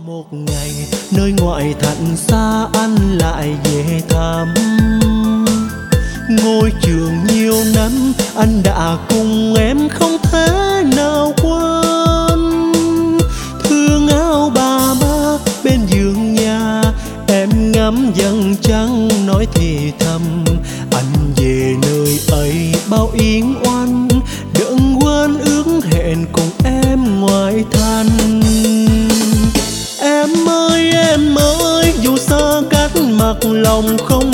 Một ngày nơi ngoại thành xa anh lại về thăm. Ngôi trường nhiều năm anh đã cùng em không thể nào quên. Thương áo ba bác bên giường nhà, em ngắm dần trăng nói thì thầm. Anh về nơi ấy bao yên oan, đừng quên ước hẹn cùng em ngoại thành. Em ơi dù xa cách mặt lòng không